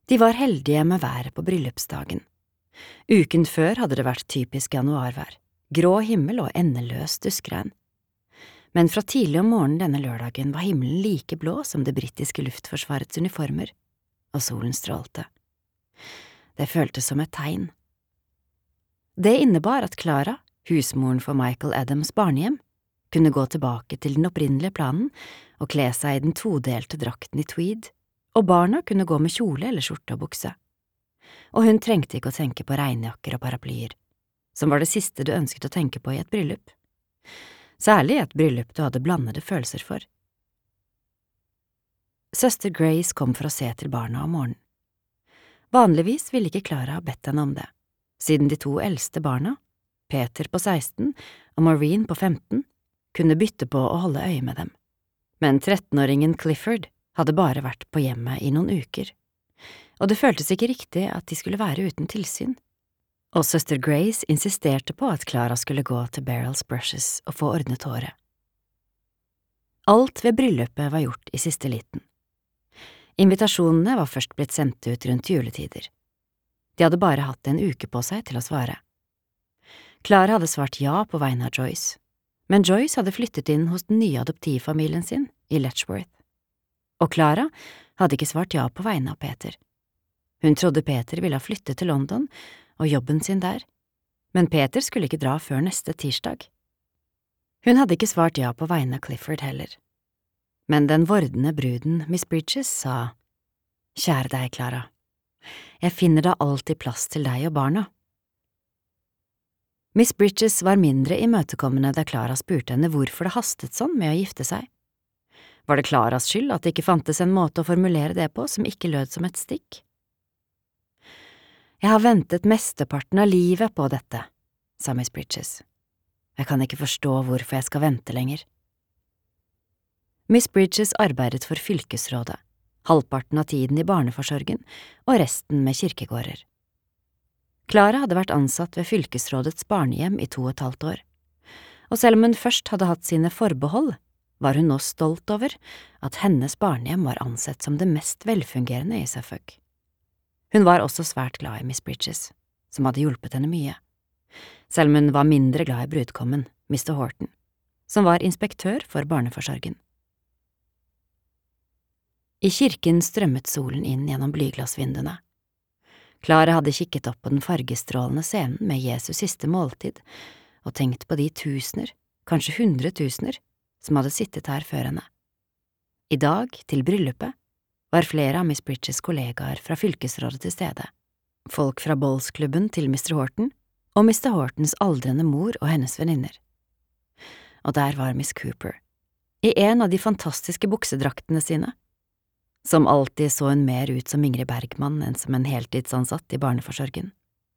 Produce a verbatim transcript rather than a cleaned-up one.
De var heldige med været på bryllupsdagen. Uken før hadde det vært typisk januarvær, grå himmel og endeløs duskregn. Men fra tidlig om morgenen denne lørdagen var himmelen like blå som det britiske luftforsvarets uniformer, og solen strålte. Det føltes som et tegn. Det innebar at Clara, husmoren for Michael Adams barnehjem, kunne gå tilbake til den opprinnelige planen og kle seg i den todelte drakten i tweed, og barna kunne gå med kjole eller skjorte og bukse. Og hun trengte ikke å tenke på regnjakker og paraplyer, som var det siste du ønsket å tenke på i et bryllup. Særlig et bryllup du hadde blandede følelser for. Søster Grace kom for å se til barna om morgenen. Vanligvis ville ikke Clara ha bedt henne om det, siden de to eldste barna, Peter på seksten og Maureen på femten, kunne bytte på å holde øye med dem. Men trettenåringen Clifford hadde bare vært på hjemmet i noen uker, og det føltes ikke riktig at de skulle være uten tilsyn. Og søster Grace insisterte på at Clara skulle gå til Beryl's Brushes og få ordnet håret. Alt ved bryllupet var gjort i siste liten. Invitasjonene var først blitt sendt ut rundt juletider. De hadde bare hatt en uke på seg til å svare. Clara hadde svart ja på vegne av Joyce, men Joyce hadde flyttet inn hos den nye adoptivfamilien sin i Letchworth. Og Clara hadde ikke svart ja på vegne av Peter. Hun trodde Peter ville ha flyttet til London og jobben sin der, men Peter skulle ikke dra før neste tirsdag. Hun hadde ikke svart ja på vegne av Clifford heller. Men den vordende bruden, Miss Bridges, sa, «Kjære deg, Clara, jeg finner da alltid plass til deg og barna.» Miss Bridges var mindre imøtekommende da Clara spurte henne hvorfor det hastet sånn med å gifte seg. Var det Claras skyld at det ikke fantes en måte å formulere det på som ikke lød som et stikk? «Jeg har ventet mesteparten av livet på dette», sa Miss Bridges. «Jeg kan ikke forstå hvorfor jeg skal vente lenger.» Miss Bridges arbeidet for fylkesrådet, halvparten av tiden i barneforsorgen og resten med kirkegårder. Clara hadde vært ansatt ved fylkesrådets barnehjem i to og et halvt år, og selv om hun først hadde hatt sine forbehold, var hun nå stolt over at hennes barnehjem var ansett som det mest velfungerende i Suffolk. Hun var også svært glad i Miss Bridges, som hadde hjulpet henne mye, selv om hun var mindre glad i brudkommen, mister Horton, som var inspektør for barneforsorgen. I kirken strømmet solen inn gjennom blyglassvinduene. Clara hadde kikket opp på den fargestrålende scenen med Jesus siste måltid og tenkt på de tusener, kanskje hundretusener, som hadde sittet her før henne. I dag, til bryllupet, var flere av Miss Bridges kollegaer fra fylkesrådet til stede, folk fra Bowls-klubben til mister Horton, og mister Hortons aldrende mor og hennes venninner. Og der var Miss Cooper, i en av de fantastiske buksedraktene sine. Som alltid så hun mer ut som Ingrid Bergman enn som en heltidsansatt i barneforsorgen.